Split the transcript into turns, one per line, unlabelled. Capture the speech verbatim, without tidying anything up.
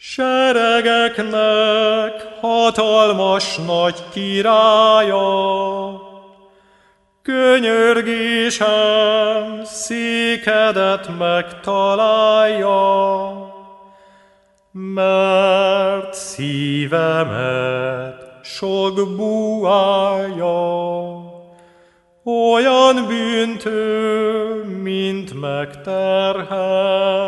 Seregeknek hatalmas nagy királya, könyörgésem székedet megtalálja, mert szívemet sok búválja. Olyan bűntő, mint megterhelt,